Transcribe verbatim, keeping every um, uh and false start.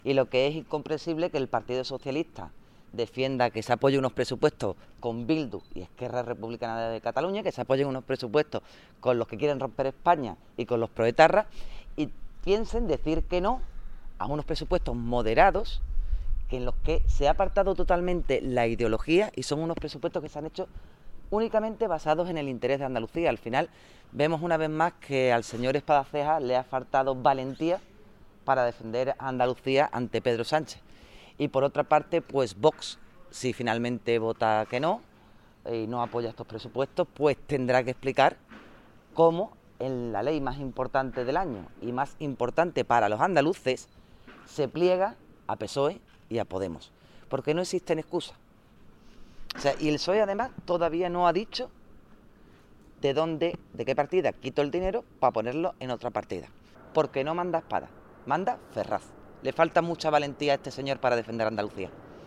Y lo que es incomprensible es que el Partido Socialista defienda que se apoyen unos presupuestos con Bildu y Esquerra Republicana de Cataluña, que se apoyen unos presupuestos con los que quieren romper España y con los proetarras, y piensen decir que no a unos presupuestos moderados que en los que se ha apartado totalmente la ideología y son unos presupuestos que se han hecho únicamente basados en el interés de Andalucía. Al final vemos una vez más que al señor Espadaceja le ha faltado valentía para defender a Andalucía ante Pedro Sánchez. Y por otra parte, pues Vox, si finalmente vota que no y no apoya estos presupuestos, pues tendrá que explicar cómo en la ley más importante del año y más importante para los andaluces se pliega a P S O E y a Podemos, porque no existen excusas. O sea, y el P S O E además todavía no ha dicho de dónde, de qué partida quito el dinero para ponerlo en otra partida, porque no manda espada, manda Ferraz. Le falta mucha valentía a este señor para defender a Andalucía.